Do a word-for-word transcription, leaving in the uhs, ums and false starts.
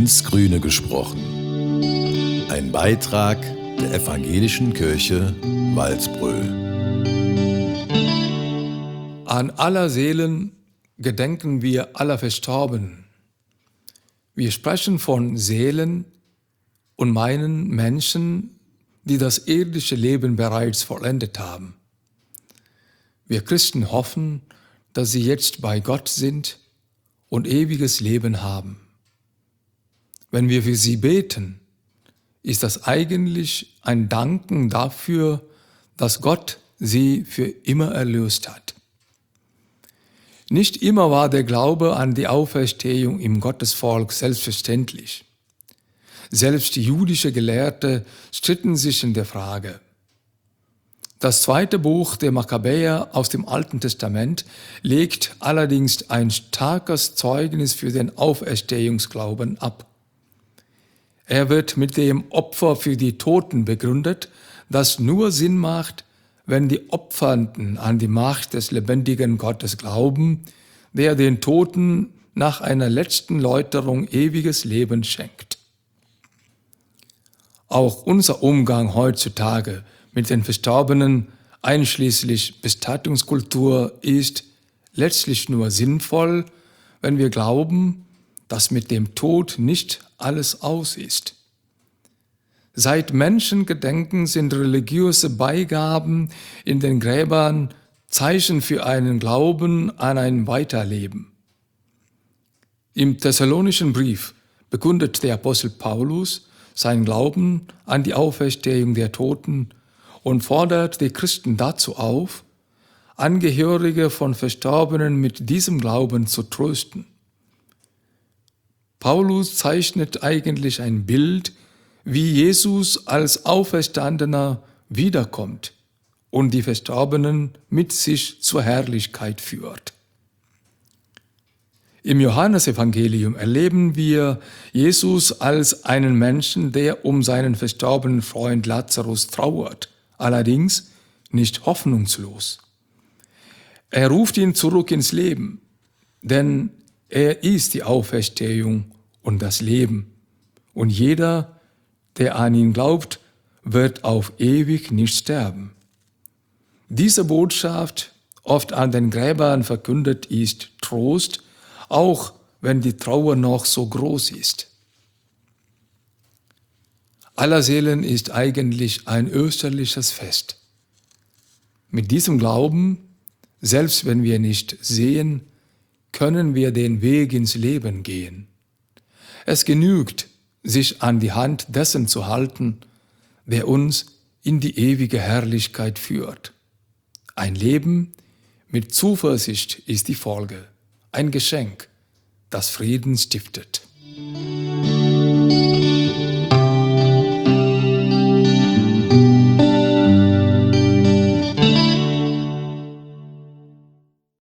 ins Grüne gesprochen. Ein Beitrag der Evangelischen Kirche Walsbröl. An aller Seelen gedenken wir aller Verstorbenen. Wir sprechen von Seelen und meinen Menschen, die das irdische Leben bereits vollendet haben. Wir Christen hoffen, dass sie jetzt bei Gott sind und ewiges Leben haben. Wenn wir für sie beten, ist das eigentlich ein Danken dafür, dass Gott sie für immer erlöst hat. Nicht immer war der Glaube an die Auferstehung im Gottesvolk selbstverständlich. Selbst jüdische Gelehrte stritten sich in der Frage. Das zweite Buch der Makkabäer aus dem Alten Testament legt allerdings ein starkes Zeugnis für den Auferstehungsglauben ab. Er wird mit dem Opfer für die Toten begründet, das nur Sinn macht, wenn die Opfernden an die Macht des lebendigen Gottes glauben, der den Toten nach einer letzten Läuterung ewiges Leben schenkt. Auch unser Umgang heutzutage mit den Verstorbenen, einschließlich Bestattungskultur, ist letztlich nur sinnvoll, wenn wir glauben, dass mit dem Tod nicht alles aus ist. Seit Menschengedenken sind religiöse Beigaben in den Gräbern Zeichen für einen Glauben an ein Weiterleben. Im Thessalonischen Brief bekundet der Apostel Paulus sein Glauben an die Auferstehung der Toten und fordert die Christen dazu auf, Angehörige von Verstorbenen mit diesem Glauben zu trösten. Paulus zeichnet eigentlich ein Bild, wie Jesus als Auferstandener wiederkommt und die Verstorbenen mit sich zur Herrlichkeit führt. Im Johannesevangelium erleben wir Jesus als einen Menschen, der um seinen verstorbenen Freund Lazarus trauert, allerdings nicht hoffnungslos. Er ruft ihn zurück ins Leben, denn er ist die Auferstehung und das Leben. Und jeder, der an ihn glaubt, wird auf ewig nicht sterben. Diese Botschaft, oft an den Gräbern verkündet, ist Trost, auch wenn die Trauer noch so groß ist. Allerseelen ist eigentlich ein österliches Fest. Mit diesem Glauben, selbst wenn wir nicht sehen, können wir den Weg ins Leben gehen. Es genügt, sich an die Hand dessen zu halten, der uns in die ewige Herrlichkeit führt. Ein Leben mit Zuversicht ist die Folge, ein Geschenk, das Frieden stiftet.